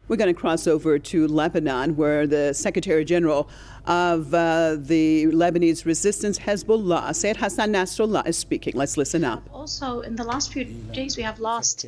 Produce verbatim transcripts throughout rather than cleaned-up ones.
We're going to cross over to Lebanon, where the Secretary General of uh, the Lebanese resistance, Hezbollah, Sayyid Hassan Nasrallah, is speaking. Let's listen up. Also, in the last few days, we have lost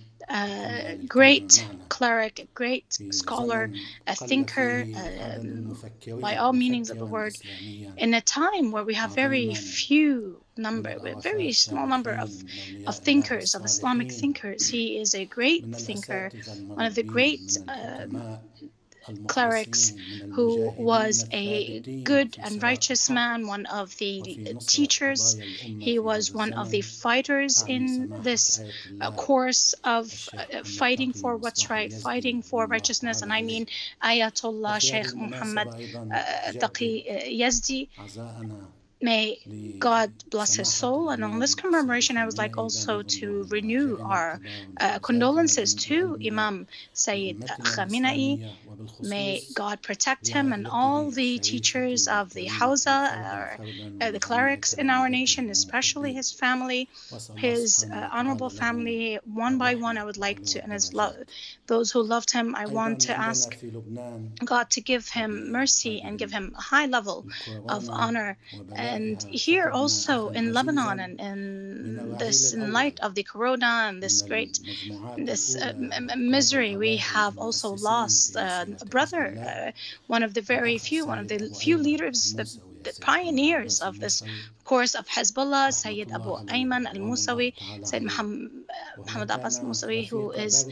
a great cleric, a great scholar, a thinker, uh, by all meanings of the word, in a time where we have very few number, a very small number of, of thinkers, of Islamic thinkers. He is a great thinker, one of the great uh, clerics, who was a good and righteous man, one of the teachers. He was one of the fighters in this uh, course of uh, fighting for what's right, fighting for righteousness. And I mean Ayatollah Sheikh Muhammad uh, Taqi Yazdi. May God bless his soul. And on this commemoration, I would like also to renew our uh, condolences to Imam Sayyid Khamenei. May God protect him and all the teachers of the Hawza, uh, uh, the clerics in our nation, especially his family, his uh, honorable family. One by one, I would like to, and as lo those who loved him, I want to ask God to give him mercy and give him a high level of honor. And here also in Lebanon, and in this, in light of the corona and this great, this uh, misery, we have also lost uh, a brother, uh, one of the very few, one of the few leaders, the, the pioneers of this course of Hezbollah, Sayyid Abu Ayman al-Musawi, Sayyid Muhammad, Muhammad Abbas al-Musawi, who is,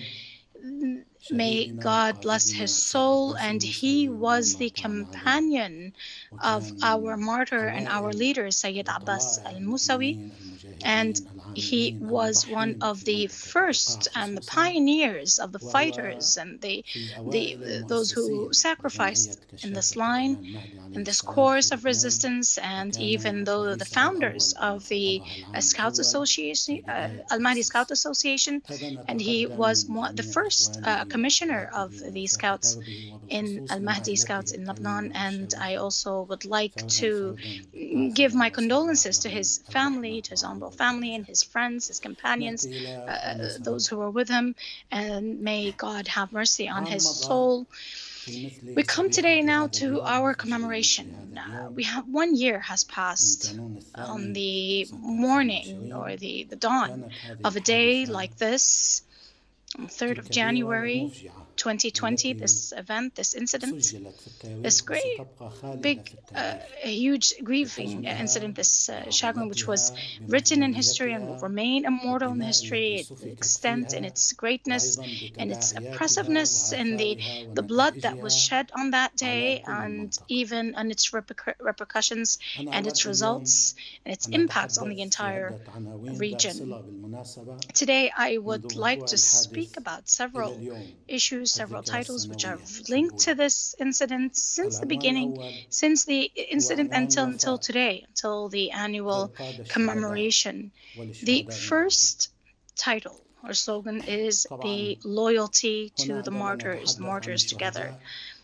may God bless his soul, and he was the companion of our martyr and our leader, Sayyid Abbas al-Musawi, and he was one of the first and the pioneers of the fighters and the, the those who sacrificed in this line, in this course of resistance, and even though the founders of the uh, Scouts Association, uh, Al-Mahdi Scout Association, and he was one, the first uh, commissioner of the Scouts in Al-Mahdi Scouts in Lebanon. And I also would like to give my condolences to his family, to his honorable family and his friends, his companions, uh, those who were with him, and may God have mercy on his soul. We come today now to our commemoration. Uh, we have one year has passed on the morning or the, the dawn of a day like this, on third of January twenty twenty, this event, this incident, this great, big, uh, huge, grieving incident, this uh, chagrin, which was written in history and will remain immortal in history, its extent and its greatness and its oppressiveness, and the, the blood that was shed on that day, and even on its repercu repercussions and its results and its impacts on the entire region. Today, I would like to speak about several issues, several titles which are linked to this incident since the beginning, since the incident until until today, until the annual commemoration. The first title or slogan is the loyalty to the martyrs, martyrs together.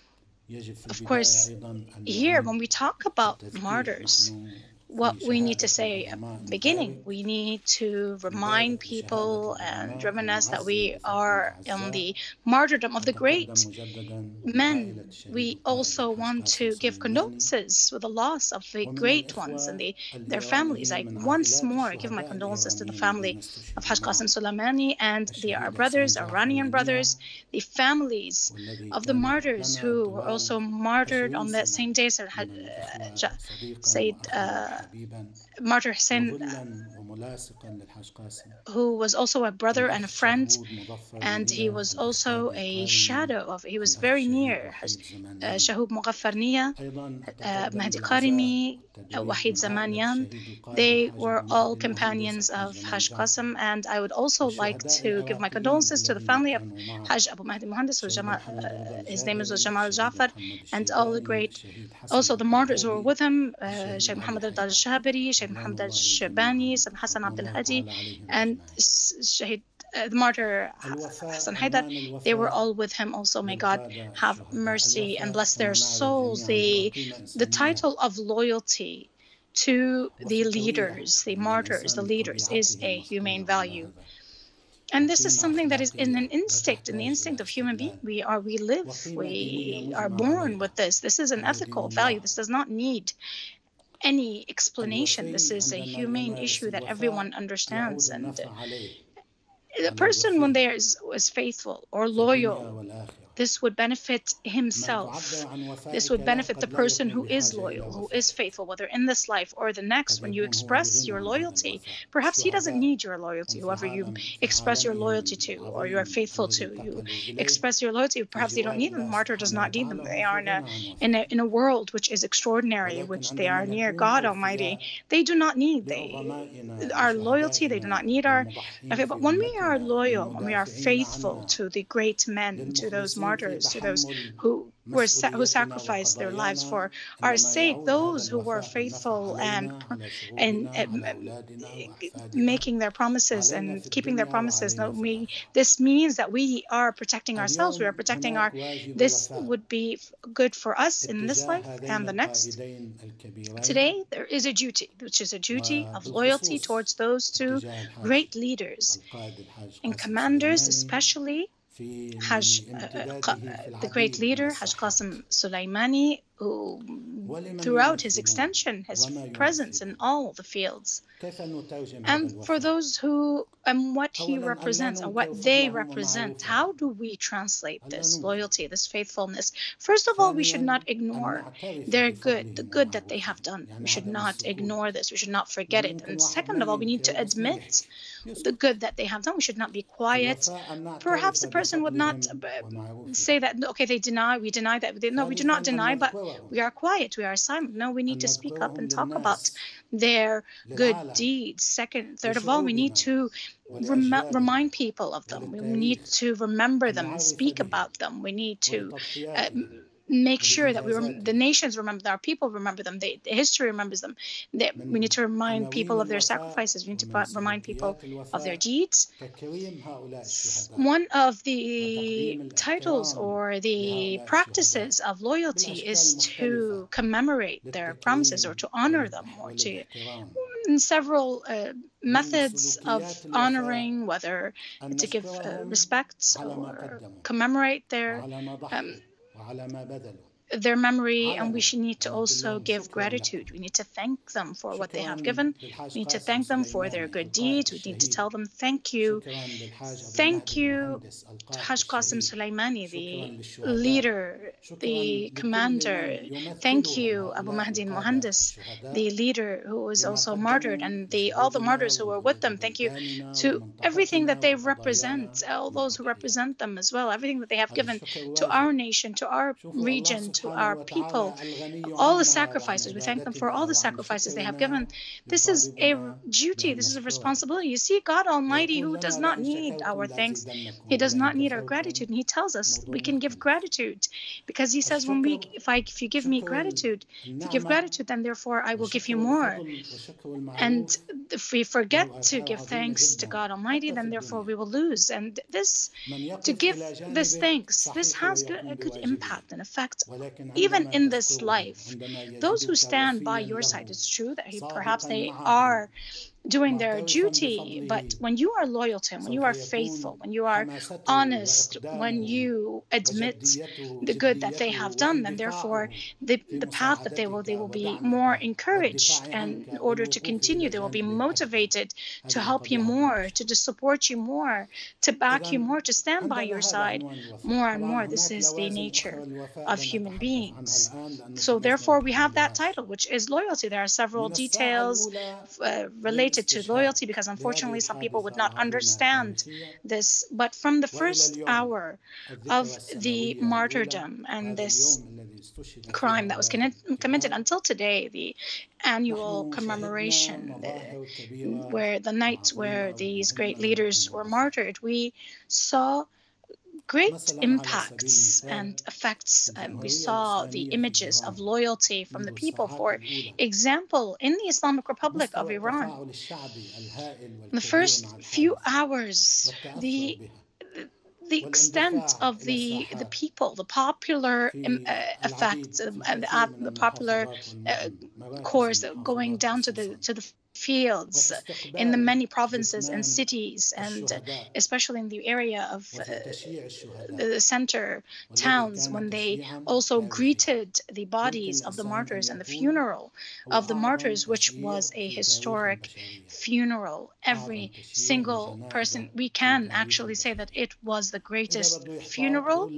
Of course, here when we talk about martyrs, what we need to say at the beginning, we need to remind people and reminisce that we are in the martyrdom of the great men. We also want to give condolences with the loss of the great ones and the, their families. I once more give my condolences to the family of Haj Qasim Soleimani and the our brothers, Iranian brothers, the families of the martyrs who were also martyred on that same day. Sayyid uh, Martyr Hussein, who was also a brother and a friend, and he was also a shadow of, he was very near uh, Shahub Mughaffarniya, uh, Mahdi Karimi, uh, Wahid Zamanian. They were all companions of Haj Qasim, and I would also like to give my condolences to the family of Haj Abu Mahdi Muhandis, uh, his name was Jamal Jafar, and all the great, also the martyrs who were with him, uh, Sheikh Muhammad al-Shabari, Sheikh Muhammad al-Shabani, Sheikh Hassan Abdul Hadi, and Shahid, uh, the martyr Hassan Haidar. They were all with him also. May God have mercy and bless their souls. The, the title of loyalty to the leaders, the martyrs, the leaders, is a humane value. And this is something that is in an instinct, in the instinct of human being. We are, we live, we are born with this. This is an ethical value. This does not need any explanation. This is a humane issue that everyone understands. And the person, when they is, is faithful or loyal, this would benefit himself. This would benefit the person who is loyal, who is faithful, whether in this life or the next. When you express your loyalty, perhaps he doesn't need your loyalty, whoever you express your loyalty to or you are faithful to. You express your loyalty, perhaps you don't need them. The martyr does not need them. They are in a, in a, in a world which is extraordinary, which they are near God Almighty. They do not need they, our loyalty. They do not need our... Okay, but when we are loyal, when we are faithful to the great men, to those martyrs, to those who were sa- who sacrificed their lives for our sake, those who were faithful and and, and making their promises and keeping their promises. No, we, this means that we are protecting ourselves. We are protecting our... This would be good for us in this life and the next. Today, there is a duty, which is a duty of loyalty towards those two great leaders and commanders, especially Hajj, uh, the great leader, Hajj Qasim Soleimani, who throughout his extension, his presence in all the fields, and for those who, and what he represents, or what they represent, how do we translate this loyalty, this faithfulness? First of all, we should not ignore their good, the good that they have done. We should not ignore this. We should not forget it. And second of all, we need to admit the good that they have done. We should not be quiet. Perhaps the person would not say that, okay, they deny, we deny that. No, we do not deny, but we are quiet, we are silent. No, we need to speak up and talk about their good deeds. Second, third of all, we need to rem- remind people of them. We need to remember them and speak about them. We need to uh, make sure that we rem- the nations remember them, our people remember them, they, the history remembers them. They, we need to remind people of their sacrifices. We need to remind people of their deeds. One of the titles or the practices of loyalty is to commemorate their promises or to honor them, or to several uh, methods of honoring, whether to give uh, respect or commemorate their um, their memory, and we should need to also give gratitude. We need to thank them for what they have given. We need to thank them for their good deeds. We need to tell them thank you. Thank you to Hajj Qasim Soleimani, the leader, the commander. Thank you, Abu Mahdi Muhandis, the leader who was also martyred, and the all the martyrs who were with them. Thank you to everything that they represent, all those who represent them as well, everything that they have given to our nation, to our region, to our people, all the sacrifices. We thank them for all the sacrifices they have given. This is a duty, this is a responsibility. You see, God Almighty, who does not need our thanks, He does not need our gratitude, and He tells us we can give gratitude, because He says, when we, if I, if you give me gratitude, if you give gratitude, then therefore I will give you more. And if we forget to give thanks to God Almighty, then therefore we will lose. And this, to give this thanks, this has a good impact and effect even in this life. Those who stand by your side, it's true that he, perhaps they are doing their duty, but when you are loyal to Him, when you are faithful, when you are honest, when you admit the good that they have done, then therefore the, the path that they will, they will be more encouraged, and in order to continue, they will be motivated to help you more, to, to support you more, to back you more, to stand by your side more and more. This is the nature of human beings. So therefore we have that title, which is loyalty. There are several details uh, related to loyalty, because unfortunately some people would not understand this. But from the first hour of the martyrdom and this crime that was committed until today, the annual commemoration, the, where the night where these great leaders were martyred, we saw great impacts and effects. Um, we saw the images of loyalty from the people. For example, in the Islamic Republic of Iran, in the first few hours, the the extent of the the people, the popular um, uh, effect, uh, the, uh, the popular uh, course going down to the to the fields in the many provinces and cities, and especially in the area of uh, the center towns, when they also greeted the bodies of the martyrs and the funeral of the martyrs, which was a historic funeral. Every single person, we can actually say that it was the greatest funeral.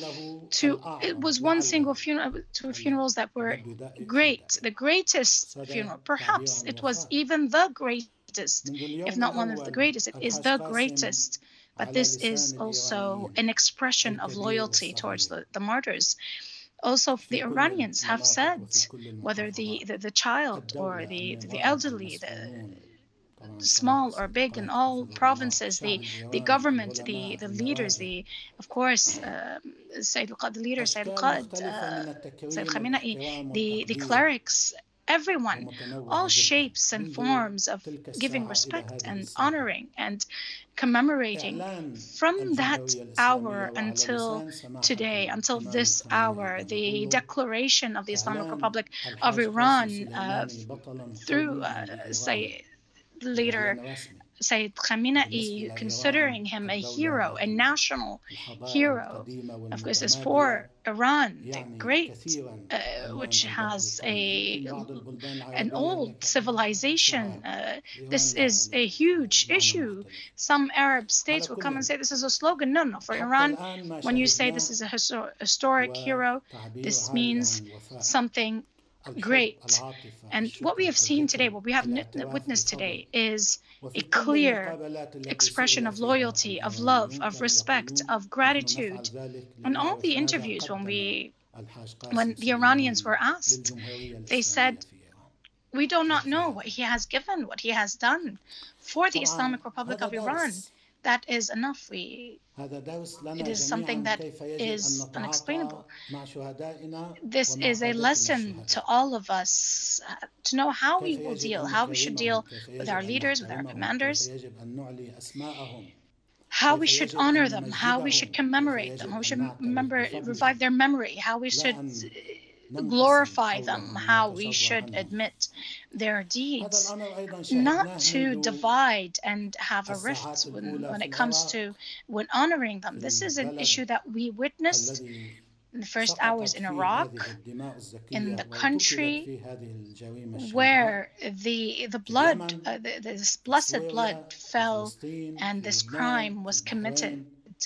To it was one single funeral, two funerals that were great, the greatest funeral. Perhaps it was even the greatest, if not one of the greatest. It is the greatest. But this is also an expression of loyalty towards the, the martyrs. Also, the Iranians have said, whether the, the, the child or the, the elderly, the small or big, in all provinces, the the government, the the leaders, the of course, uh, Sayyid al-Qa'id, the leader, Sayyid al-Qa'id, uh, Sayyid Khamenei, the the clerics, everyone, all shapes and forms of giving respect and honoring and commemorating. From that hour until today, until this hour, the declaration of the Islamic Republic of Iran uh, through, uh, say, leader Sayyid Khamenei, considering him a hero, a national hero. Of course, is for Iran, the great, uh, which has a an old civilization. Uh, this is a huge issue. Some Arab states will come and say this is a slogan. No, no. For Iran, when you say this is a histor historic hero, this means something great. And what we have seen today, what we have witnessed today, is a clear expression of loyalty, of love, of respect, of gratitude. In all the interviews, when we, when the Iranians were asked, they said, we do not know what he has given, what he has done for the Islamic Republic of Iran. That is enough. We, it is something that is unexplainable. This is a lesson to all of us uh, to know how we will deal, how we should deal with our leaders, with our commanders, how we should honor them, how we should commemorate them, how we should remember, revive their memory, how we should glorify them, how we should admit their deeds, not to divide and have a rift when, when it comes to when honoring them. This is an issue that we witnessed in the first hours in Iraq, in the country where the the blood, uh, the, this blessed blood fell, and this crime was committed.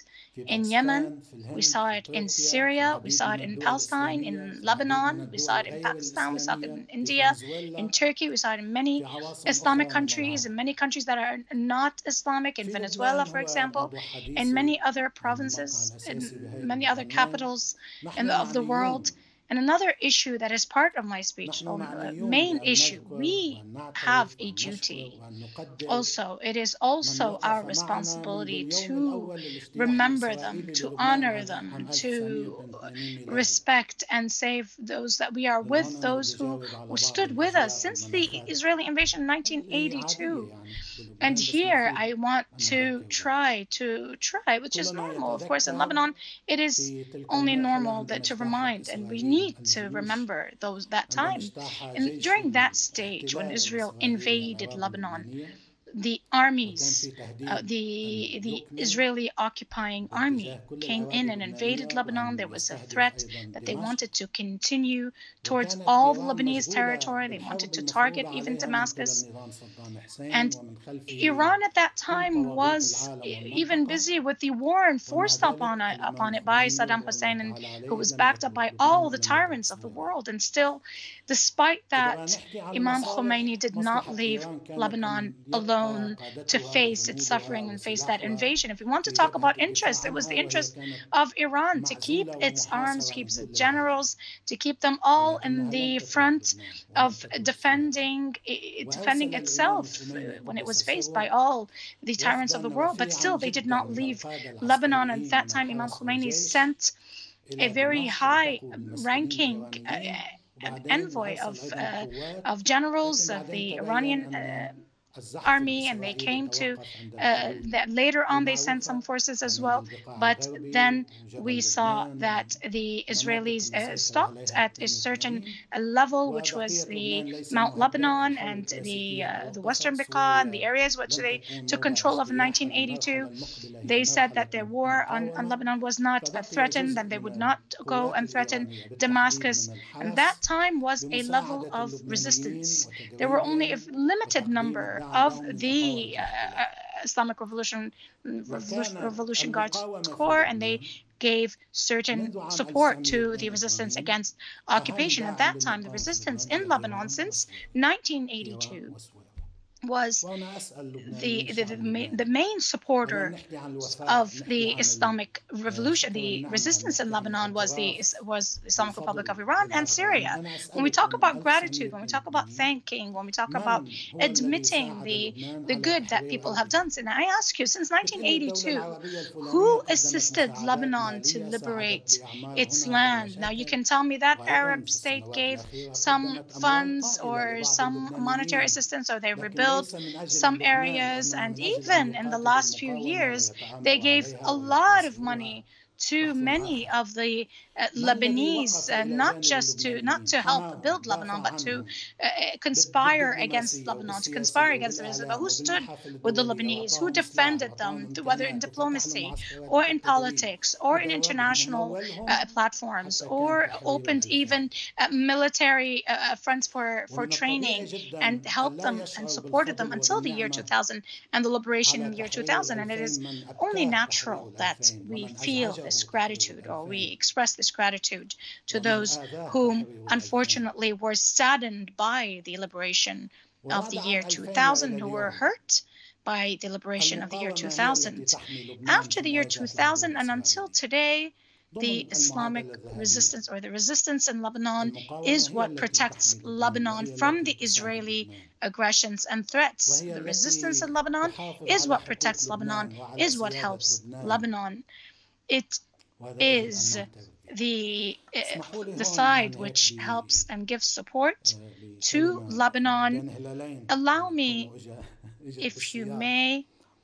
In Yemen, we saw it in Syria, we saw it in Palestine, in Lebanon, we saw it in Pakistan, we saw it in India, in Turkey, we saw it in many Islamic countries, in many countries that are not Islamic, in Venezuela, for example, in many other provinces, in many other capitals in the, of the world. And another issue that is part of my speech, the main issue, we have a duty. Also, it is also our responsibility to remember them, to honor them, to respect and save those that we are with, those who, who stood with us since the Israeli invasion in nineteen eighty-two. And here I want to try to try, which is normal. Of course, in Lebanon, it is only normal that to remind, and we need to remember those that time. And during that stage, when Israel invaded Lebanon, the armies, uh, the the Israeli occupying army came in and invaded Lebanon. There was a threat that they wanted to continue towards all the Lebanese territory. They wanted to target even Damascus. And Iran at that time was even busy with the war and forced upon it, upon it by Saddam Hussein, and who was backed up by all the tyrants of the world. And still, despite that, Imam Khomeini did not leave Lebanon alone to face its suffering and face that invasion. If we want to talk about interest, it was the interest of Iran to keep its arms, to keep its generals, to keep them all in the front of defending defending itself when it was faced by all the tyrants of the world. But still, they did not leave Lebanon. And at that time, Imam Khomeini sent a very high-ranking uh, envoy of uh, of generals of the Iranian uh, army, and they came to, uh, that later on they sent some forces as well, but then we saw that the Israelis uh, stopped at a certain uh, level, which was the Mount Lebanon and the uh, the Western Bekaa and the areas which they took control of in nineteen eighty-two. They said that the war on, on Lebanon was not uh, threatened, and they would not go and threaten Damascus. And that time was a level of resistance. There were only a limited number of the uh, Islamic Revolution, Revolution Revolution Guard Corps, and they gave certain support to the resistance against occupation. At that time, the resistance in Lebanon since nineteen eighty-two was the, the, the, the main supporter of the Islamic Revolution. The resistance in Lebanon was the was the Islamic Republic of Iran and Syria. When we talk about gratitude, when we talk about thanking, when we talk about admitting the, the good that people have done, and I ask you, since nineteen eighty-two, who assisted Lebanon to liberate its land? Now, you can tell me that Arab state gave some funds or some monetary assistance, or they rebuilt some areas, and even in the last few years, they gave a lot of money to many of the uh, Lebanese, uh, not just to not to help build Lebanon, but to uh, conspire against Lebanon, to conspire against Israel. But who stood with the Lebanese? Who defended them, whether in diplomacy or in politics or in international uh, platforms, or opened even uh, military uh, fronts for, for training and helped them and supported them until the year two thousand and the liberation in the year two thousand. And it is only natural that we feel this gratitude, or we express this gratitude to those whom unfortunately were saddened by the liberation of the year two thousand, who were hurt by the liberation of the year two thousand. After the year two thousand and until today, the Islamic resistance, or the resistance in Lebanon, is what protects Lebanon from the Israeli aggressions and threats. The resistance in Lebanon is what protects Lebanon, is what helps Lebanon. It is the uh, the side which helps and gives support to Lebanon. Allow me, if you may,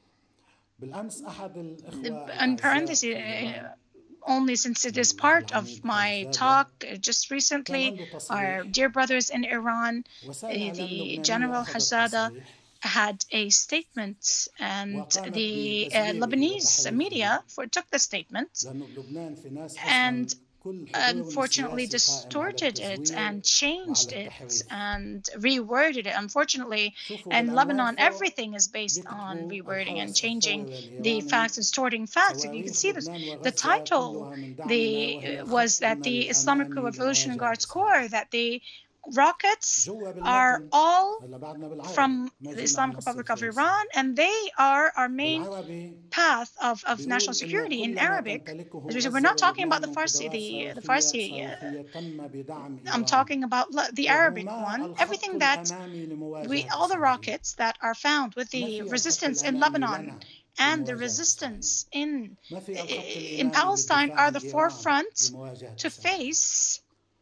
in parentheses, uh, only since it is part of my talk, uh, just recently, our dear brothers in Iran, uh, the General Hajjada, had a statement, and the uh, Lebanese media for, took the statement and unfortunately distorted it and changed it and reworded it. Unfortunately, in Lebanon, everything is based on rewording and changing the facts, distorting facts. And you can see this. The title the was that the Islamic Revolutionary Guards Corps, that the rockets are all from the Islamic Republic of Iran, and they are our main path of, of national security in Arabic. We're not talking about the Farsi, the, the Farsi, uh, I'm talking about the Arabic one. Everything that we, all the rockets that are found with the resistance in Lebanon and the resistance in, in Palestine are the forefront to face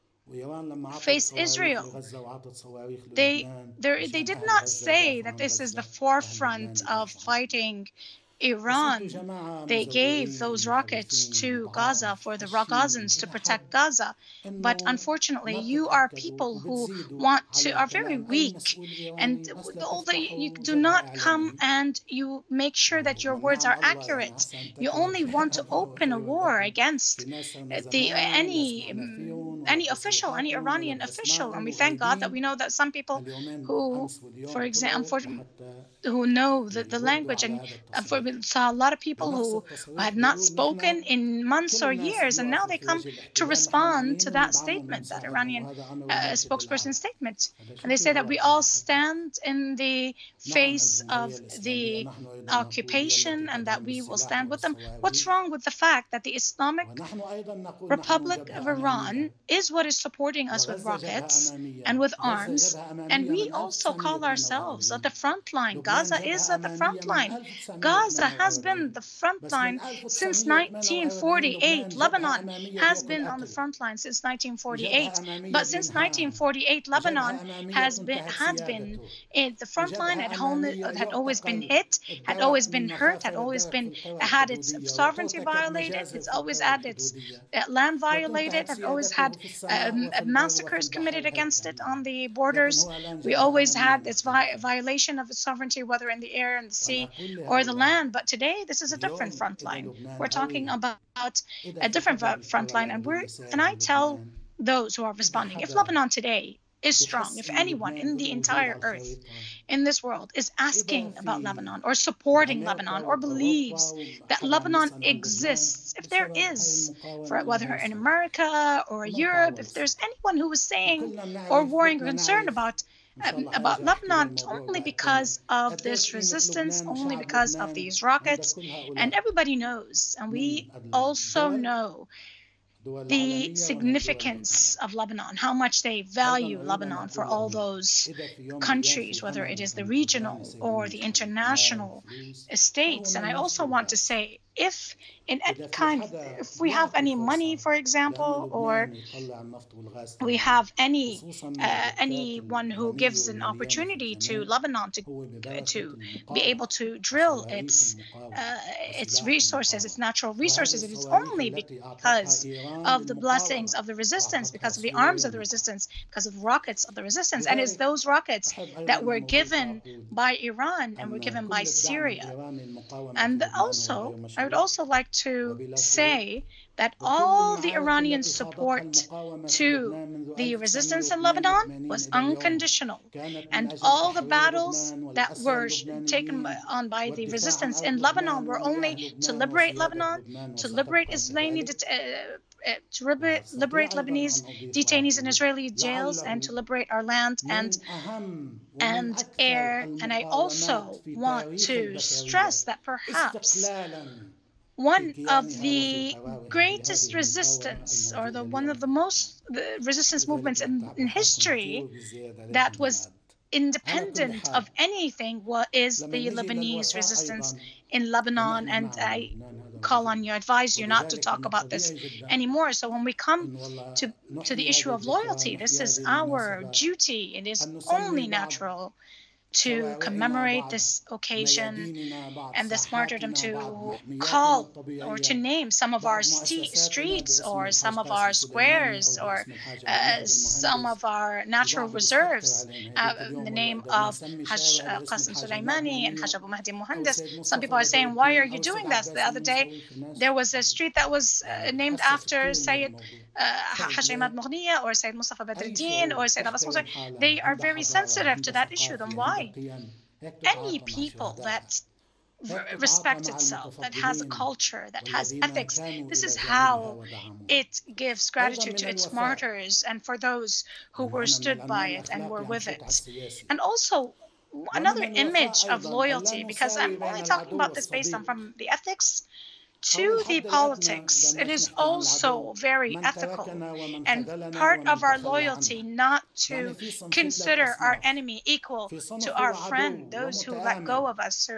face Israel. They, they did not say that this is the forefront of fighting Iran. They gave those rockets to Gaza for the Gazans to protect Gaza. But unfortunately, you are people who want to, are very weak. And although you do not come and you make sure that your words are accurate, you only want to open a war against the any any official, any Iranian official. And we thank God that we know that some people who, for example, who know the, the language, and uh, for, we saw a lot of people who had not spoken in months or years, and now they come to respond to that statement, that Iranian uh, spokesperson statement. And they say that we all stand in the face of the occupation and that we will stand with them. What's wrong with the fact that the Islamic Republic of Iran is what is supporting us with rockets and with arms. And we also call ourselves at the front line. Gaza is at the front line. Gaza has been the front line since nineteen forty-eight. Lebanon has been on the front line since nineteen forty-eight. But since nineteen forty-eight, Lebanon has been had been in the front line, had, home, had always been hit, had always been hurt, had always been had its sovereignty violated, it's always had its uh, land violated, had always had um, massacres committed against it on the borders. We always had its vi violation of its sovereignty, whether in the air and the sea or the land. But today, this is a different front line. We're talking about a different front line, and we're and I tell those who are responding, if Lebanon today is strong, if anyone in the entire earth, in this world, is asking about Lebanon or supporting Lebanon or believes that Lebanon exists, if there is, for whether in America or Europe, if there's anyone who is saying or worrying or concerned about Um, about Lebanon, only because of this resistance, only because of these rockets, and everybody knows, and we also know the significance of Lebanon, how much they value Lebanon for all those countries, whether it is the regional or the international states. And I also want to say, if in any kind, if we have any money, for example, or we have any uh, anyone who gives an opportunity to Lebanon to to be able to drill its uh, its resources, its natural resources, it is only because of the blessings of the resistance, because of the arms of the resistance, because of the rockets of the resistance, and it's those rockets that were given by Iran and were given by Syria. And also, I would also like to say that all the Iranian support to the resistance in Lebanon was unconditional. And all the battles that were taken on by the resistance in Lebanon were only to liberate Lebanon, to liberate Israeli, uh, to liberate, liberate Lebanese detainees in Israeli jails, and to liberate our land and, and air. And I also want to stress that perhaps one of the greatest resistance, or the one of the most the resistance movements in, in history that was independent of anything, what is the Lebanese resistance in Lebanon. And I call on you, advise you not to talk about this anymore. So when we come to, to the issue of loyalty, this is our duty. It is only natural to commemorate this occasion and this martyrdom, to call or to name some of our st streets or some of our squares or uh, some of our natural reserves uh, in the name of Hajj uh, Qasim Soleimani and Hajj Abu Mahdi Muhandis. Some people are saying, why are you doing that? The other day, there was a street that was uh, named after Sayyid Hajj Imad Mughniya or Sayyid Mustafa Badruddin or Sayyid Abbas Musa. They are very sensitive to that issue. Then why? Any people that respects itself, that has a culture, that has ethics, this is how it gives gratitude to its martyrs and for those who were stood by it and were with it. And also, another image of loyalty, because I'm only talking about this based on from the ethics to the politics. It is also very ethical and part of our loyalty not to consider our enemy equal to our friend, those who let go of us, who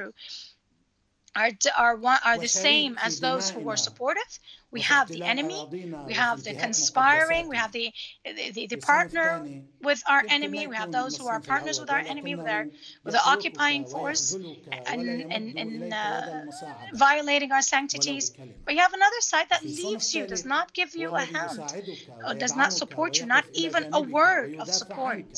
are, are, are the same as those who were supportive. We have the enemy, we have the conspiring, we have the, the, the partner with our enemy, we have those who are partners with our enemy, with, our, with the occupying force and, and, and uh, violating our sanctities. But you have another side that leaves you, does not give you a hand, does not support you, not even a word of support.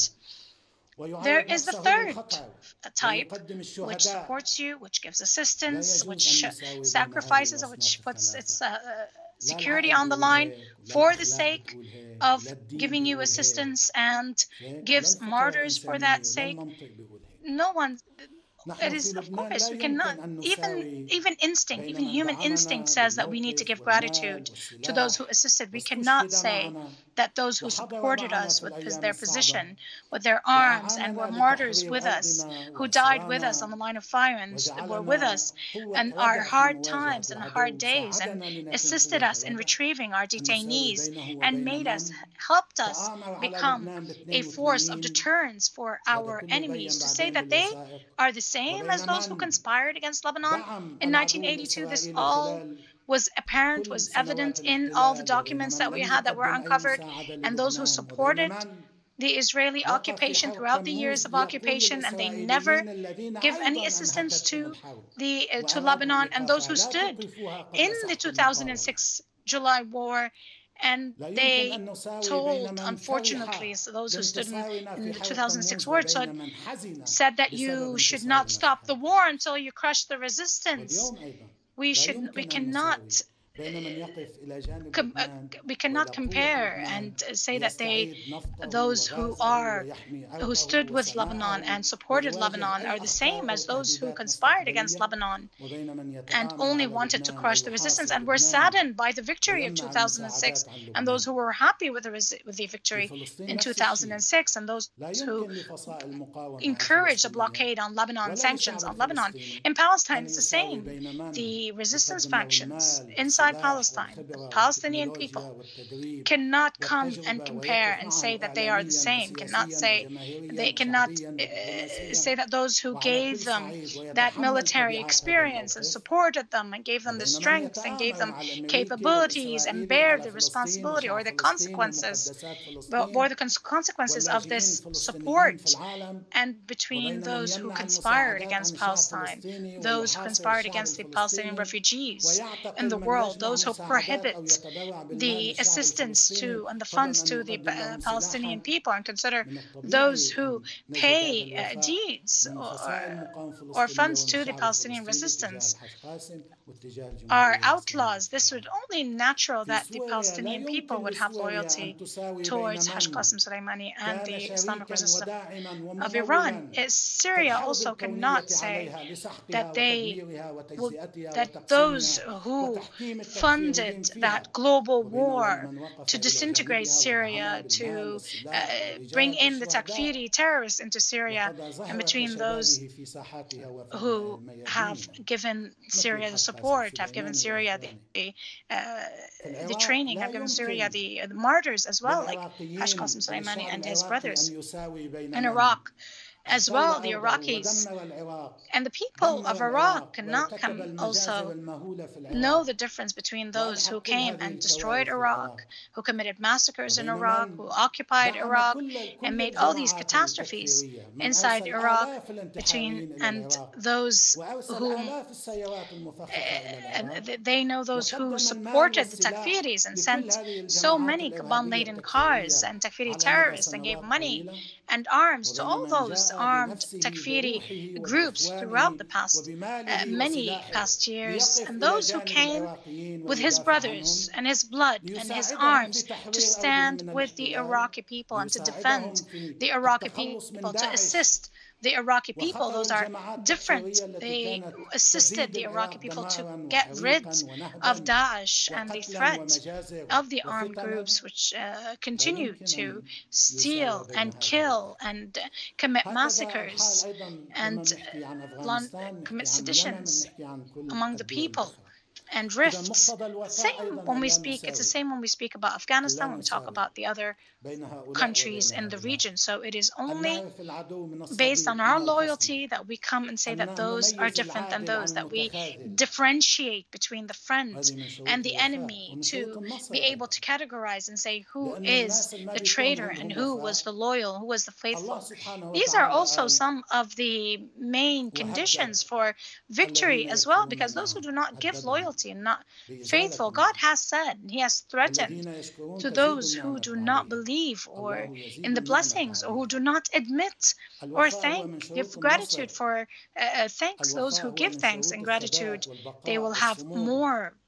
There is the third type, which supports you, which gives assistance, which sacrifices, which puts its uh, security on the line for the sake of giving you assistance and gives martyrs for that sake. No one, it is, of course, we cannot, even, even instinct, even human instinct says that we need to give gratitude to those who assisted. We cannot say that those who supported us with their position, with their arms, and were martyrs with us, who died with us on the line of fire and were with us in our hard times and hard days, and assisted us in retrieving our detainees, and made us, helped us become a force of deterrence for our enemies. To say that they are the same as those who conspired against Lebanon in nineteen eighty-two, this all was apparent, was evident in all the documents that we had that were uncovered, and those who supported the Israeli occupation throughout the years of occupation, and they never give any assistance to the uh, to Lebanon, and those who stood in the two thousand six July war, and they told, unfortunately, so those who stood in, in the two thousand six war so said that you should not stop the war until you crush the resistance. We should, we cannot, com, uh, we cannot compare and say that they, those who are, who stood with Lebanon and supported Lebanon are the same as those who conspired against Lebanon and only wanted to crush the resistance and were saddened by the victory of two thousand six, and those who were happy with the, with the victory in two thousand six, and those who encouraged a blockade on Lebanon, sanctions on Lebanon. In Palestine, it's the same. The resistance factions inside Palestine, the Palestinian people, cannot come and compare and say that they are the same, cannot say, they cannot uh, say that those who gave them that military experience and supported them and gave them the strength and gave them capabilities and bear the responsibility or the consequences, bore the consequences of this support, and between those who conspired against Palestine, those who conspired against the Palestinian refugees in the world, those who prohibit the assistance to and the funds to the uh, Palestinian people, and consider those who pay uh, deeds or, or funds to the Palestinian resistance are outlaws. This would only natural that the Palestinian people would have loyalty towards Haj Qasem Soleimani and the Islamic resistance of Iran. It, Syria also cannot say that they will, that those who funded that global war to disintegrate Syria, to uh, bring in the Takfiri terrorists into Syria, and between those who have given Syria the support, have given Syria the the, uh, the training, have given Syria the, uh, the martyrs as well, like Haj Qasem Soleimani and his brothers in Iraq. As well, the Iraqis and the people of Iraq cannot come also know the difference between those who came and destroyed Iraq, who committed massacres in Iraq, who occupied Iraq, and made all these catastrophes inside Iraq, between and those who uh, and they know those who supported the Takfiris and sent so many bomb-laden cars and Takfiri terrorists and gave money and arms to all those armed Takfiri groups throughout the past uh, many past years, and those who came with his brothers and his blood and his arms to stand with the Iraqi people and to defend the Iraqi people, to assist the Iraqi people. Those are different. They assisted the Iraqi people to get rid of Daesh and the threat of the armed groups which uh, continue to steal and kill and commit massacres and uh, commit seditions among the people and rifts. Same when we speak, it's the same when we speak about Afghanistan, when we talk about the other countries in the region. So it is only based on our loyalty that we come and say that those are different than those, that we differentiate between the friend and the enemy, to be able to categorize and say who is the traitor and who was the loyal, who was the faithful. These are also some of the main conditions for victory as well, because those who do not give loyalty and not faithful, God has said, He has threatened to those who do not believe or in the blessings, or who do not admit or thank, give gratitude for uh, thanks. Those who give thanks and gratitude, they will have more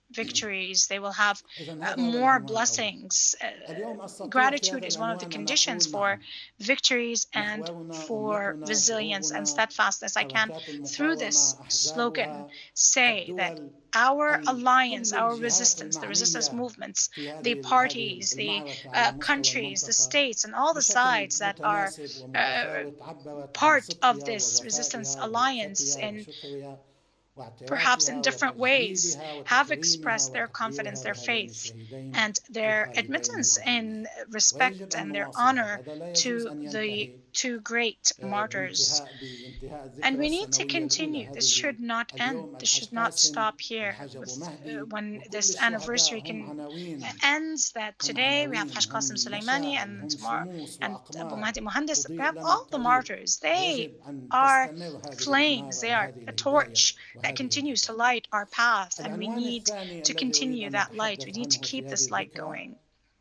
victories. They will have uh, more blessings. Uh, gratitude is one of the conditions for victories and for resilience and steadfastness. I can, through this slogan, say that our alliance, our resistance, the resistance movements, the parties, the uh, countries, the states, and all the sides that are uh, part of this resistance alliance in perhaps in different ways, have expressed their confidence, their faith, and their admittance in respect and their honor to the two great martyrs. And we need to continue. This should not end. This should not stop here. With, uh, when this anniversary can ends, that today we have Haj Qasim Soleimani and tomorrow and Abu Mahdi Mohandes. We have all the martyrs. They are flames. They are a torch that continues to light our path, and we need to continue that light. We need to keep this light going.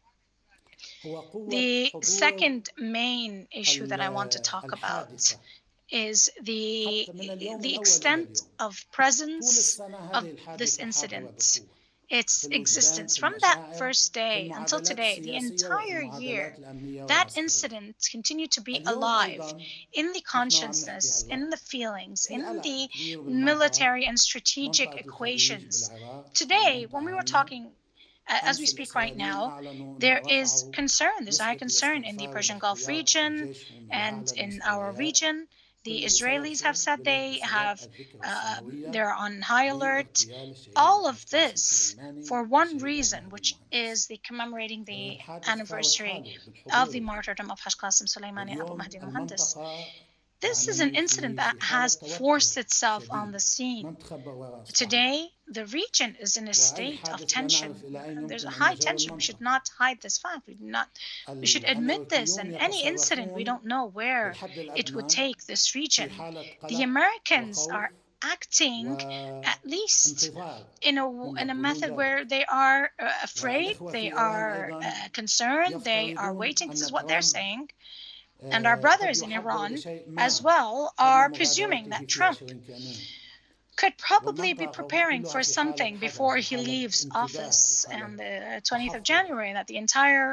The second main issue that I want to talk about is the, the extent of presence of this incident, its existence. From that first day until today, the entire year, that incident continued to be alive in the consciousness, in the feelings, in the military and strategic equations. Today, when we were talking Uh, as we speak right now, there is concern, there's high concern in the Persian Gulf region and in our region. The Israelis have said they have, uh, they're on high alert. All of this for one reason, which is the commemorating the anniversary of the martyrdom of Haj Qasim Soleimani and Abu Mahdi Mohandes. This is an incident that has forced itself on the scene. Today, the region is in a state of tension. There's a high tension. We should not hide this fact. We, not, we should admit this. And any incident, we don't know where it would take this region. The Americans are acting at least in a, in a method where they are uh, afraid, they are uh, concerned, they are waiting. This is what they're saying. And our brothers in Iran as well are presuming that Trump could probably be preparing for something before he leaves office on the twentieth of January, that the entire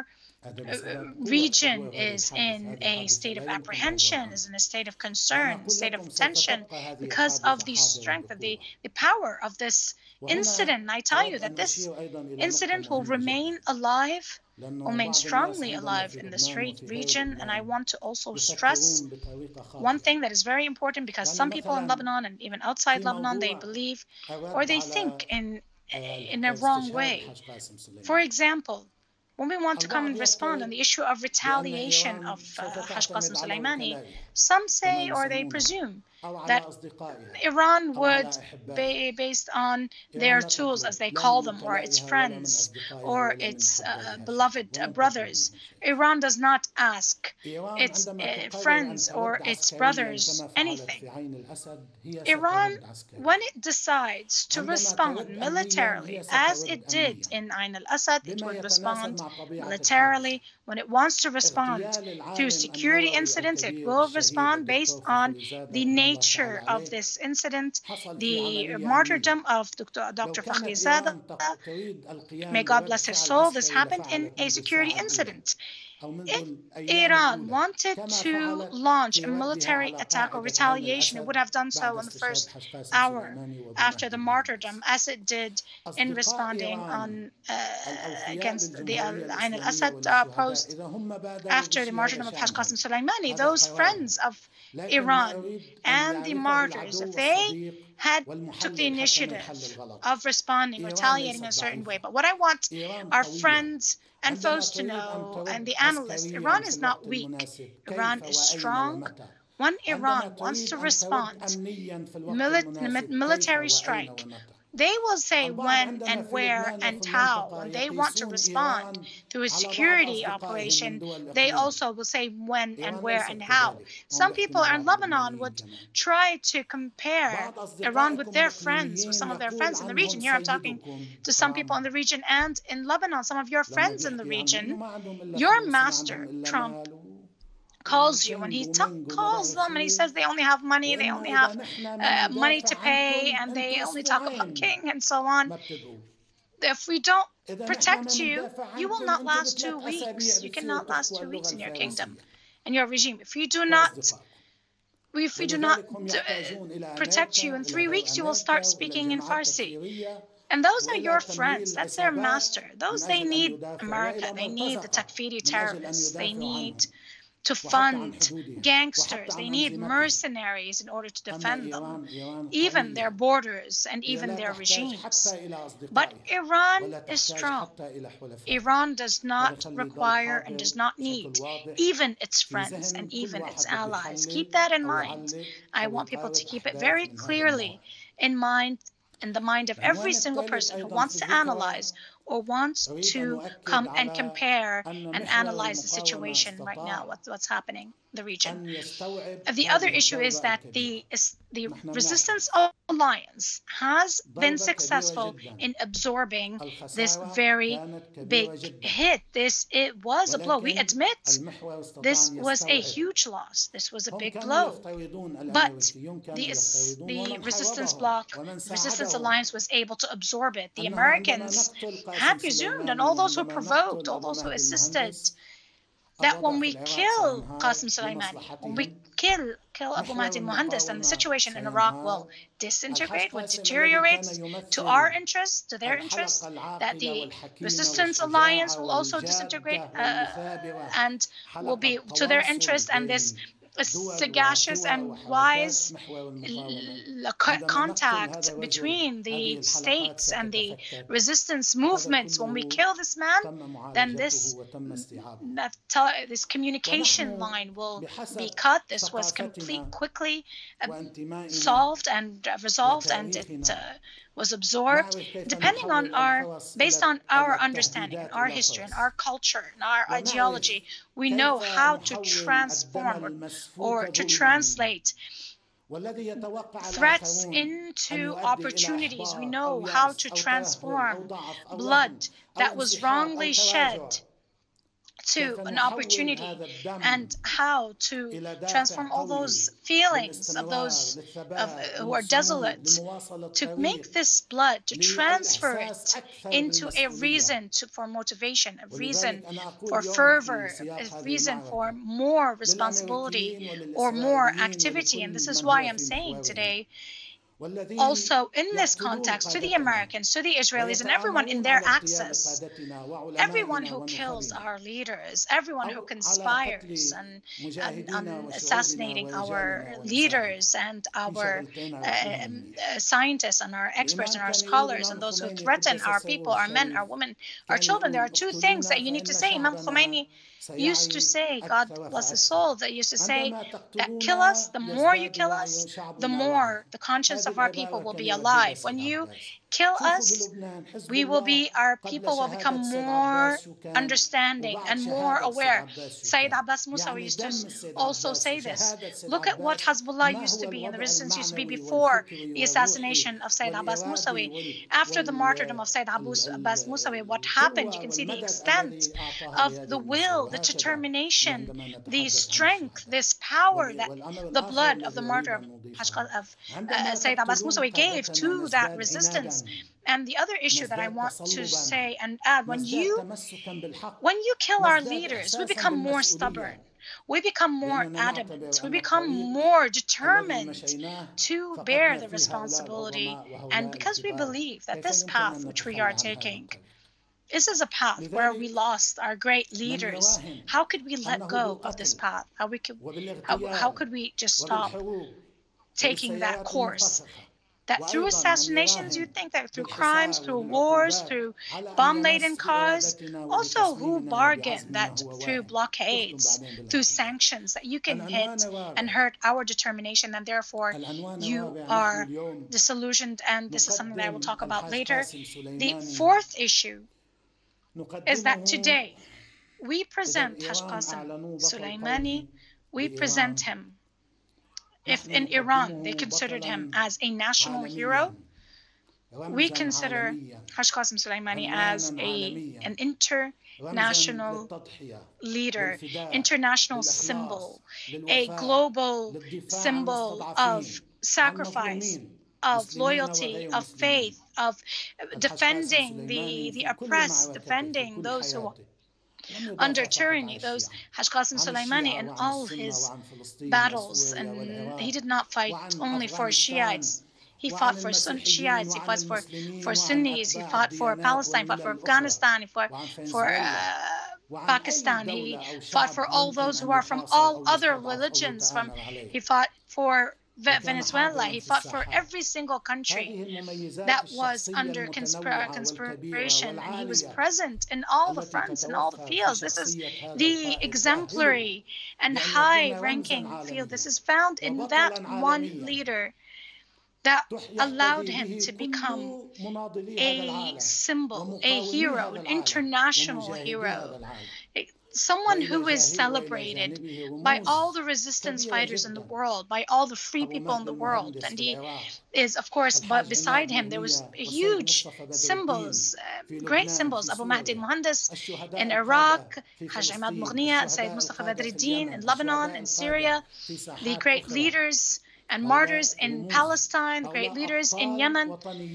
region is in a state of apprehension, is in a state of concern, state of tension, because of the strength of the, the power of this incident. And I tell you that this incident will remain alive, remain strongly alive in this region. And I want to also stress one thing that is very important, because some people in Lebanon and even outside Lebanon, they believe or they think in, in a wrong way. For example, when we want to come and respond on the issue of retaliation of uh, Haj Qasim Soleimani, some say or they presume that Iran would be based on their tools, as they call them, or its friends, or its uh, beloved uh, brothers. Iran does not ask its uh, friends or its brothers anything. Iran, when it decides to respond militarily, as it did in Ain al-Assad, it would respond militarily. When it wants to respond through security incidents, it will respond based on the nature of this incident, the martyrdom of Doctor Fakhrizadeh. May God bless his soul. This happened in a security incident. If Iran wanted to launch a military attack or retaliation, it would have done so in the first hour after the martyrdom, as it did in responding on uh, against the uh, Ain al-Assad uh, post after the martyrdom of Haj Qasim Soleimani. Those friends of Iran and the martyrs, if they had took the initiative of responding, retaliating in a certain way. But what I want our friends and foes to know, and the analysts, Iran is not weak. Iran is strong. When Iran wants to respond, mili military strike, they will say when and where and how. When they want to respond through a security operation, they also will say when and where and how. Some people in Lebanon would try to compare Iran with their friends, with some of their friends in the region. Here I'm talking to some people in the region and in Lebanon, some of your friends in the region. Your master, Trump, calls you, when he calls them and he says they only have money, they only have uh, money to pay, and they only talk about king and so on. if we don't protect you, you will not last two weeks. You cannot last two weeks in your kingdom, in your regime. If you do not, if we do not protect you, in three weeks you will start speaking in Farsi. And those are your friends. That's their master. Those, they need America. They need the Takfiri terrorists. They need to fund gangsters. They need mercenaries in order to defend them, even their borders and even their regimes. But Iran is strong. Iran does not require and does not need even its friends and even its allies. Keep that in mind. I want people to keep it very clearly in mind, in the mind of every single person who wants to analyze or wants to come and compare and analyze the situation right now, what's, what's happening in the region. The other issue is that the, the Resistance Alliance has been successful in absorbing this very big hit. This, it was a blow. We admit this was a huge loss. This was a big blow. But the, the resistance bloc, Resistance Alliance was able to absorb it. The Americans had presumed, and all those who provoked, all those who assisted, that when we kill Qasem Soleimani, when we kill kill Abu Mahdi al-Muhandis, then the situation in Iraq will disintegrate, will deteriorate to our interests, to their interests, that the Resistance Alliance will also disintegrate uh, and will be to their interest, and this sagacious and wise contact between the states and the resistance movements. When we kill this man, then this this communication line will be cut. This was complete, quickly uh, solved and uh, resolved, and it uh, was absorbed. Depending on our, based on our understanding, and our history, and our culture, and our ideology, we know how to transform or, or to translate threats into opportunities. We know how to transform blood that was wrongly shed to an opportunity, and how to transform all those feelings of those of, who are desolate, to make this blood, to transfer it into a reason to, for motivation, a reason for fervor, a reason for more responsibility or more activity. And this is why I'm saying today, also in this context, to the Americans, to the Israelis, and everyone in their axis, everyone who kills our leaders, everyone who conspires and, and, and assassinating our leaders and our uh, scientists and our experts and our scholars, and those who threaten our people, our men, our women, our children. There are two things that you need to say. Imam Khomeini used to say, God bless his soul, that used to say that kill us, the more you kill us, the more the conscience of our people will be alive. When you kill us, we will be, our people will become more understanding and more aware. Sayyid Abbas Musawi used to also say this. Look at what Hezbollah used to be and the resistance used to be before the assassination of Sayyid Abbas Musawi. After the martyrdom of Sayyid Abbas Musawi, what happened? You can see the extent of the will, the determination, the strength, this power that the blood of the martyr of, of uh, Sayyid Abbas Musawi gave to that resistance. And the other issue that I want to say and add, when you when you kill our leaders, we become more stubborn. We become more adamant. We become more determined to bear the responsibility. And because we believe that this path which we are taking, this is a path where we lost our great leaders, how could we let go of this path? How we could, how, how could we just stop taking that course? That through assassinations, you think that through crimes, through wars, through bomb-laden cars, also who bargain that through blockades, through sanctions, that you can hit and hurt our determination, and therefore you are disillusioned, and this is something that I will talk about later. The fourth issue is that today we present Haj Qasem Soleimani, we present him. If in Iran they considered him as a national hero, we consider Haj Qasem Soleimani as a, an international leader, international symbol, a global symbol of sacrifice, of loyalty, of faith, of defending the, the oppressed, defending those who under tyranny, those Haj Qasim Soleimani in all his battles, and he did not fight only for Shiites. He fought for Sun Shiites, he fought for, for Sunnis, he fought for Palestine, he fought for Afghanistan, he fought for uh, Pakistan, he fought for all those who are from all other religions. From He fought for Venezuela, he fought for every single country that was under conspira conspiration, and he was present in all the fronts, in all the fields. This is the exemplary and high-ranking field. This is found in that one leader that allowed him to become a symbol, a hero, an international hero, someone who is celebrated by all the resistance fighters in the world, by all the free people in the world. And he is, of course, but beside him, there was huge symbols, uh, great symbols. Abu Mahdi al-Muhandis in Iraq, Haj Imad Mughniya, Sayyid Mustafa Badruddin in Lebanon, in Syria, the great leaders and martyrs in Palestine, great leaders in Yemen,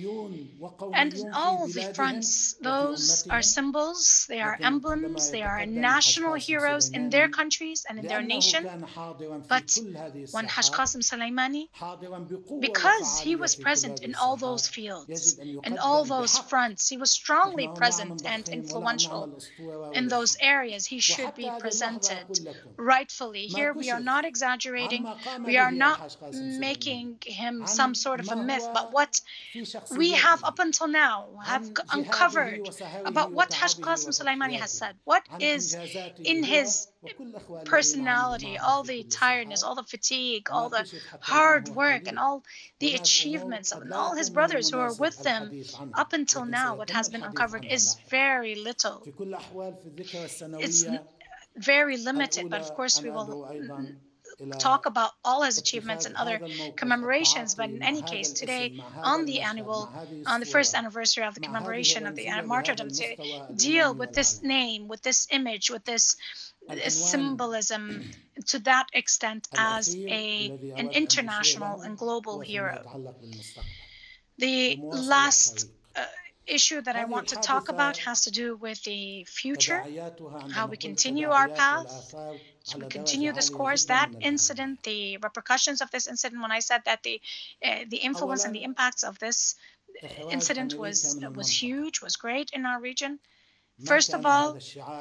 and in all the fronts. Those are symbols, they are emblems, they are national heroes in their countries and in their nation. But when Haj Qasim Soleimani, because he was present in all those fields, in all those fronts, he was strongly present and influential in those areas, he should be presented rightfully. Here we are not exaggerating, we are not making him some sort of a myth, but what we have up until now have uncovered about what Haj Qasim Soleimani has said, what is in his personality, all the tiredness, all the fatigue, all the hard work, and all the achievements of all his brothers who are with them up until now, what has been uncovered is very little. It's very limited, but of course we will talk about all his achievements and other commemorations. But in any case, today on the annual, on the first anniversary of the commemoration of the martyrdom, to deal with this name, with this image, with this symbolism to that extent as a an international and global hero. The last uh, issue that I want to talk about has to do with the future, how we continue our path, how we continue this course. That incident, the repercussions of this incident, when I said that the uh, the influence and the impacts of this incident was was huge, was great in our region. First of all,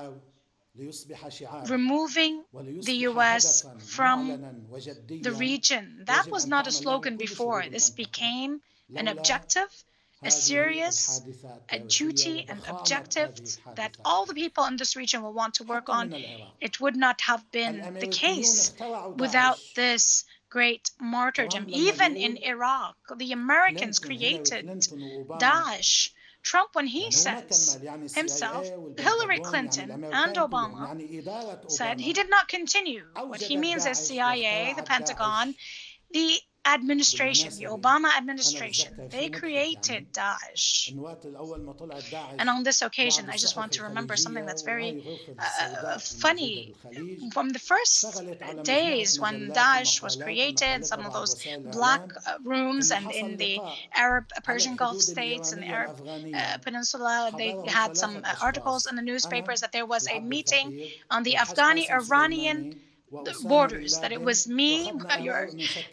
removing the U S from the region. That was not a slogan before. This became an objective, a serious, a duty and objective that all the people in this region will want to work on. It would not have been the case without this great martyrdom. Even in Iraq, the Americans created Daesh. Trump, when he says himself, Hillary Clinton and Obama said he did not continue. What he means is C I A, the Pentagon, the administration, the Obama administration, they created Daesh. And on this occasion, I just want to remember something that's very uh, funny. From the first days when Daesh was created, some of those black uh, rooms, and in the Arab Persian Gulf states and the Arab uh, Peninsula, they had some uh, articles in the newspapers that there was a meeting on the Afghani-Iranian borders, that it was me, your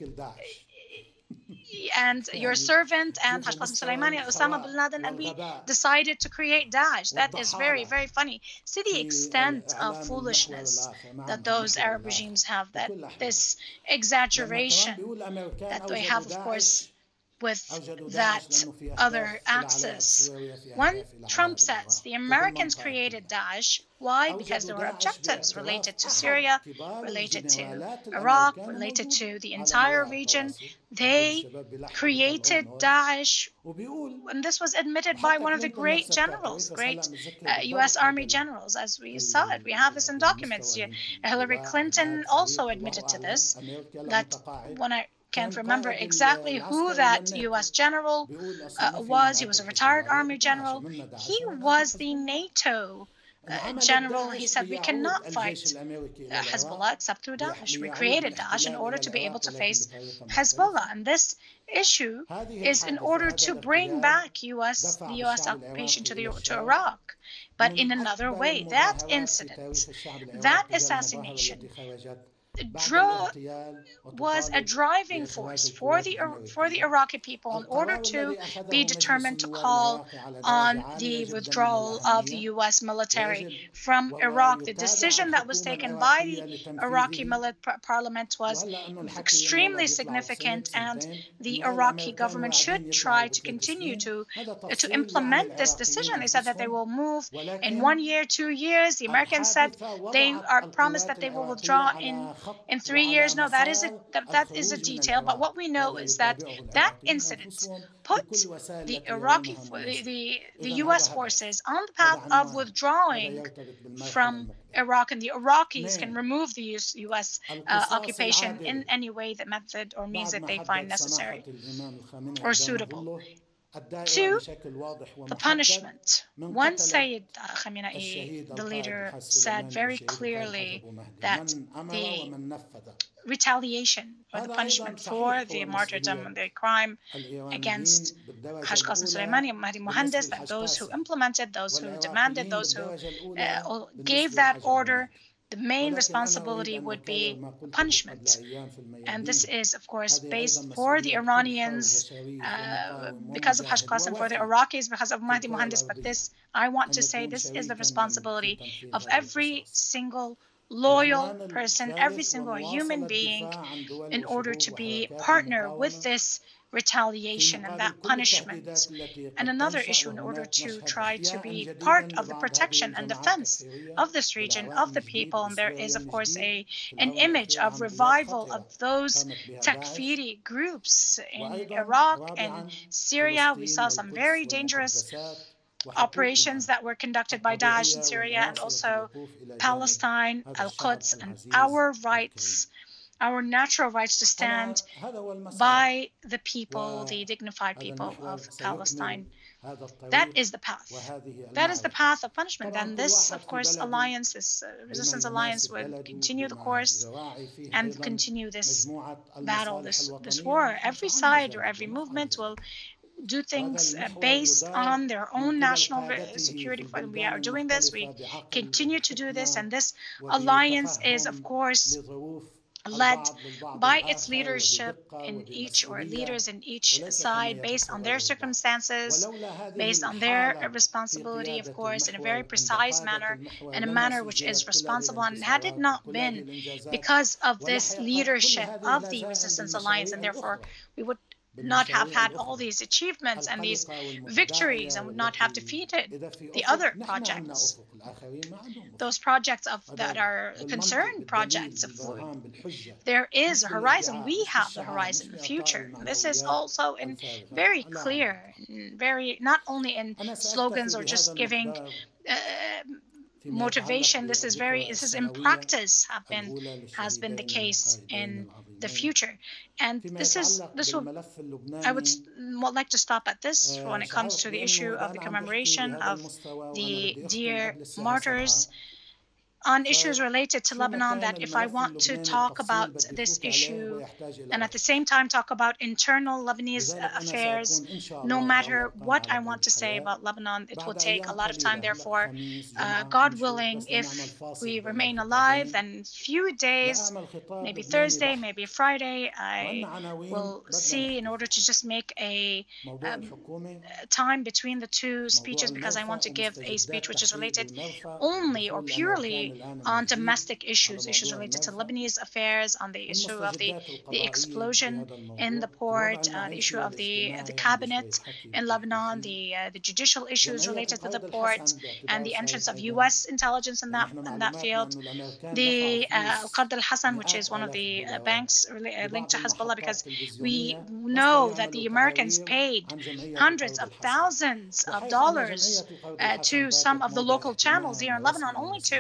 and your servant and Haj Qasim Soleimani and Osama bin Laden, and we decided to create Daesh. That is very, very funny. See the extent of foolishness that those Arab regimes have, that this exaggeration that they have, of course, with that other axis. When Trump says the Americans created Daesh, why? Because there were objectives related to Syria, related to Iraq, related to the entire region. They created Daesh, and this was admitted by one of the great generals, great uh, U S Army generals, as we saw it. We have this in documents. Hillary Clinton also admitted to this, that when I can't remember exactly who that U S general uh, was. He was a retired army general. He was the NATO uh, general, he said, we cannot fight uh, Hezbollah except through Daesh. We created Daesh in order to be able to face Hezbollah. And this issue is in order to bring back U S the U S occupation to, the, to Iraq, but in another way. That incident, that assassination, Draw was a driving force for the for the Iraqi people in order to be determined to call on the withdrawal of the U S military from Iraq. The decision that was taken by the Iraqi parliament was extremely significant, and the Iraqi government should try to continue to to implement this decision. They said that they will move in one year, two years. The Americans said they are promised that they will withdraw in in three years. No, that is a that, that is a detail. But what we know is that that incident put the Iraqi the the U S forces on the path of withdrawing from Iraq, and the Iraqis can remove the U S uh, occupation in any way, that method or means that they find necessary or suitable. Two, the punishment. Once Sayyid Khamenei, the leader, said very clearly that the retaliation or the punishment for the martyrdom and the crime against Haj Qasem Soleimani and Mahdi Mohandes, that those who implemented, those who demanded, those who uh, gave that order, the main responsibility would be punishment. And this is, of course, based for the Iranians uh, because of Haj Qasem, for the Iraqis because of Mahdi Mohandes. But this, I want to say, this is the responsibility of every single loyal person, every single human being, in order to be partner with this retaliation and that punishment. And another issue, in order to try to be part of the protection and defense of this region, of the people. And there is, of course, a an image of revival of those Takfiri groups in Iraq and Syria. We saw some very dangerous operations that were conducted by Daesh in Syria, and also Palestine, Al-Quds, and our rights, our natural rights to stand by the people, the dignified people of Palestine. That is the path. That is the path of punishment. And this, of course, alliance, this uh, resistance alliance will continue the course and continue this battle, this, this war. Every side or every movement will do things uh, based on their own national security. We are doing this. We continue to do this. And this alliance is, of course, led by its leadership in each, or leaders in each side, based on their circumstances, based on their responsibility, of course, in a very precise manner, in a manner which is responsible. And had it not been because of this leadership of the Resistance Alliance, and therefore we would not have had all these achievements and these victories, and would not have defeated the other projects, those projects of that are concerned projects. Of, there is a horizon. We have the horizon, the future. This is also in very clear, very not only in slogans or just giving uh, motivation. This is very, this is in practice have been has been the case in the future. And this is this will I would like to stop at this when it comes to the issue of the commemoration of the dear martyrs. On issues related to Lebanon, that if I want to talk about this issue and at the same time talk about internal Lebanese affairs, no matter what I want to say about Lebanon, it will take a lot of time. Therefore, uh, God willing, if we remain alive, then few days, maybe Thursday, maybe Friday, I will see, in order to just make a um, time between the two speeches, because I want to give a speech which is related only or purely on domestic issues, issues related to Lebanese affairs, on the issue of the, the explosion in the port, uh, the issue of the the cabinet in Lebanon, the uh, the judicial issues related to the port, and the entrance of U S intelligence in that in that field, the uh, Qard al-Hassan, which is one of the uh, banks uh, linked to Hezbollah, because we know that the Americans paid hundreds of thousands of dollars uh, to some of the local channels here in Lebanon, only to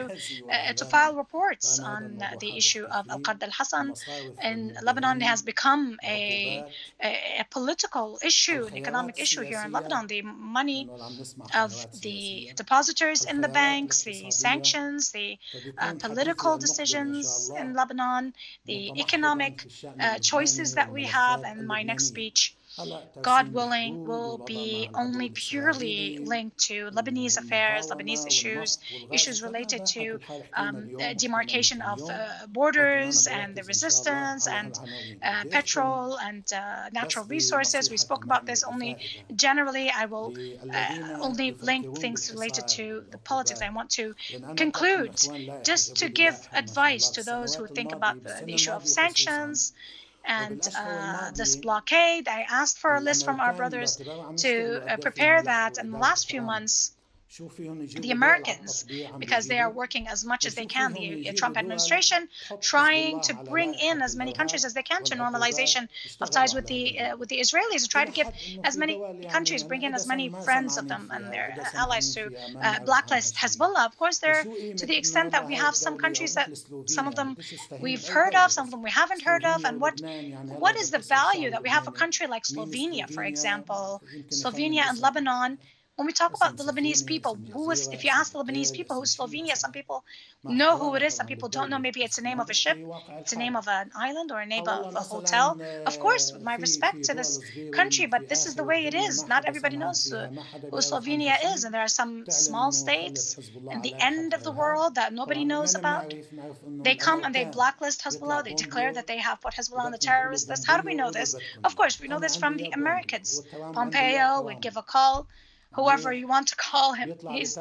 uh, to file reports on uh, the issue of Al-Qard al-Hassan in Lebanon. It has become a, a, a political issue, an economic issue here in Lebanon. The money of the depositors in the banks, the sanctions, the uh, political decisions in Lebanon, the economic uh, choices that we have. And my next speech, God willing, will be only purely linked to Lebanese affairs, Lebanese issues, issues related to um, demarcation of uh, borders and the resistance and uh, petrol and uh, natural resources. We spoke about this only generally. I will uh, only link things related to the politics. I want to conclude just to give advice to those who think about the, the issue of sanctions and uh, this blockade. I asked for a list from our brothers to uh, prepare that in the last few months. The Americans, because they are working as much as they can, the Trump administration, trying to bring in as many countries as they can to normalization of ties with the uh, with the Israelis, to try to get as many countries, bring in as many friends of them and their uh, allies to uh, blacklist Hezbollah. Of course, they're to the extent that we have some countries that some of them we've heard of, some of them we haven't heard of. And what what is the value that we have a country like Slovenia, for example, Slovenia and Lebanon? When we talk about the Lebanese people, who is, if you ask the Lebanese people who's Slovenia, some people know who it is, some people don't know. Maybe it's the name of a ship, it's the name of an island or a name of a hotel. Of course, with my respect to this country, but this is the way it is. Not everybody knows uh, who Slovenia is, and there are some small states in the end of the world that nobody knows about. They come and they blacklist Hezbollah. They declare that they have put Hezbollah on the terrorist list. How do we know this? Of course, we know this from the Americans. Pompeo would give a call. Whoever you want to call him, he's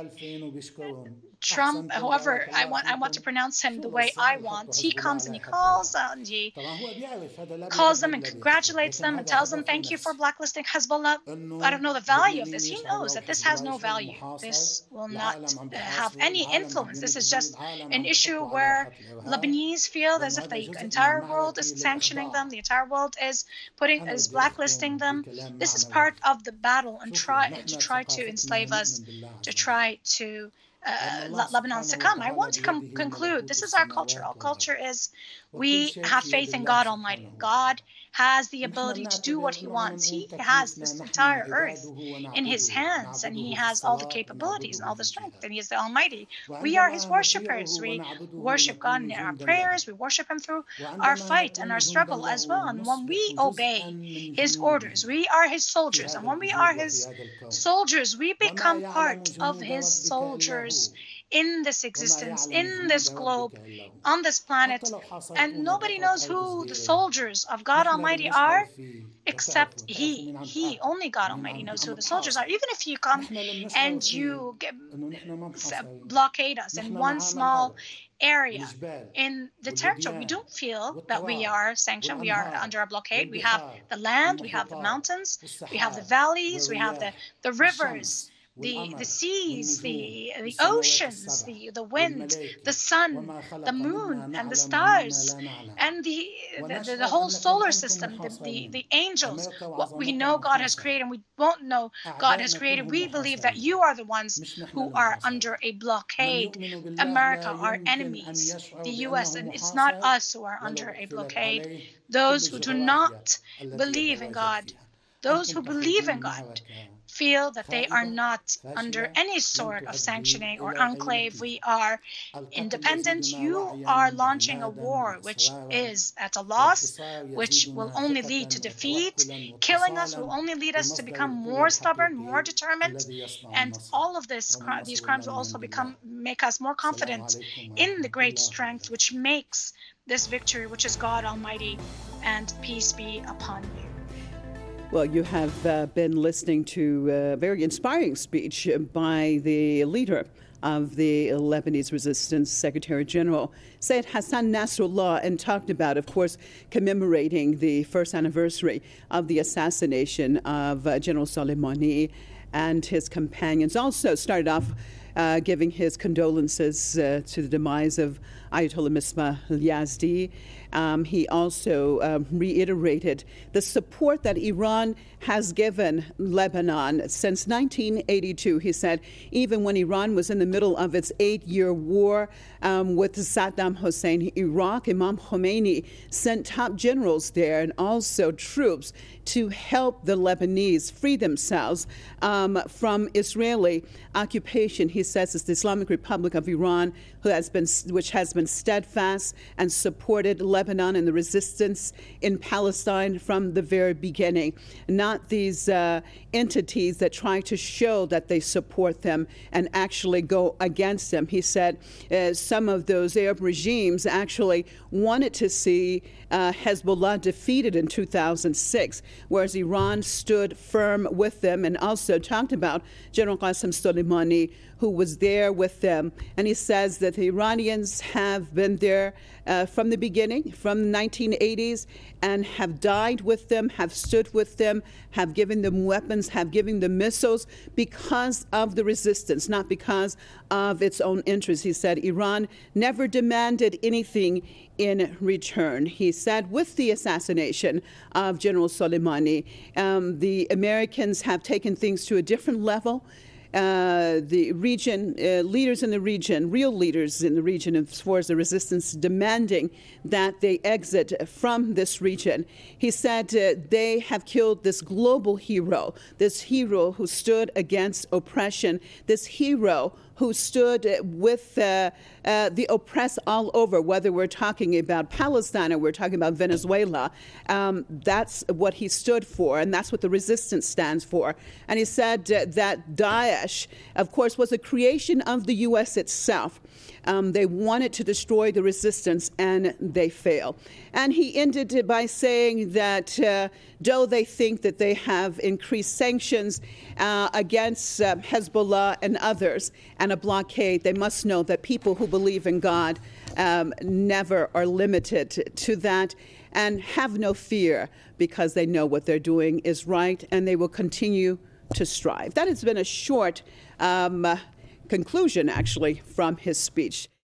Trump, whoever I want I want to pronounce him the way I want. He comes and he calls and he calls them and congratulates them and tells them thank you for blacklisting Hezbollah. I don't know the value of this. He knows that this has no value. This will not uh, have any influence. This is just an issue where Lebanese feel as if the entire world is sanctioning them, the entire world is putting is blacklisting them. This is part of the battle and try to try to enslave us, to try to Uh, Lebanon succumb. I want to com conclude. This is our culture. Our culture is we have faith in God Almighty. God has the ability to do what he wants. He has this entire earth in his hands, and he has all the capabilities and all the strength, and he is the Almighty. We are his worshippers. We worship God in our prayers. We worship him through our fight and our struggle as well. And when we obey his orders, we are his soldiers. And when we are his soldiers, we become part of his soldiers in this existence, in this globe, on this planet. And nobody knows who the soldiers of God Almighty are except he. He, only God Almighty knows who the soldiers are. Even if you come and you get, blockade us in one small area in the territory, we don't feel that we are sanctioned, we are under a blockade. We have the land, we have the mountains, we have the valleys, we have the, the rivers, the the seas, the the oceans, the the wind, the sun, the moon, and the stars, and the the, the, the whole solar system, the, the the angels. What we know God has created, and we won't know God has created. We believe that you are the ones who are under a blockade. America, our enemies, the U S, and it's not us who are under a blockade. Those who do not believe in God, those who believe in God, feel that they are not under any sort of sanctioning or enclave. We are independent. You are launching a war which is at a loss, which will only lead to defeat. Killing us will only lead us to become more stubborn, more determined. And all of this, these crimes will also become make us more confident in the great strength which makes this victory, which is God Almighty, and peace be upon you. Well, you have uh, been listening to a very inspiring speech by the leader of the Lebanese Resistance, Secretary General Said Hassan Nasrallah, and talked about, of course, commemorating the first anniversary of the assassination of uh, General Soleimani and his companions. Also started off uh, giving his condolences uh, to the demise of Ayatollah Misbah al-Yazdi. Um, he also um, reiterated the support that Iran has given Lebanon since nineteen eighty-two. He said even when Iran was in the middle of its eight-year war um, with Saddam Hussein, Iraq, Imam Khomeini sent top generals there and also troops to help the Lebanese free themselves um, from Israeli occupation. He says it's the Islamic Republic of Iran who has been, which has been steadfast and supported Lebanon and the resistance in Palestine from the very beginning. Not these uh, entities that try to show that they support them and actually go against them. He said uh, some of those Arab regimes actually wanted to see uh, Hezbollah defeated in two thousand six, whereas Iran stood firm with them, and also talked about General Qasem Soleimani, who was there with them. And he says that the Iranians have been there uh, from the beginning, from the nineteen eighties, and have died with them, have stood with them, have given them weapons, have given them missiles because of the resistance, not because of its own interests. He said Iran never demanded anything in return. He said with the assassination of General Soleimani, um, the Americans have taken things to a different level. Uh, the region, uh, leaders in the region, real leaders in the region as far as the resistance, demanding that they exit from this region. He said uh, they have killed this global hero, this hero who stood against oppression, this hero who stood with uh, uh, the oppressed all over, whether we're talking about Palestine or we're talking about Venezuela. Um, that's what he stood for, and that's what the resistance stands for. And he said uh, that Daesh, of course, was a creation of the U S itself. Um, they wanted to destroy the resistance, and they failed. And he ended it by saying that uh, though they think that they have increased sanctions uh, against uh, Hezbollah and others and a blockade, they must know that people who believe in God um, never are limited to that, and have no fear because they know what they're doing is right, and they will continue to strive. That has been a short um, conclusion, actually, from his speech.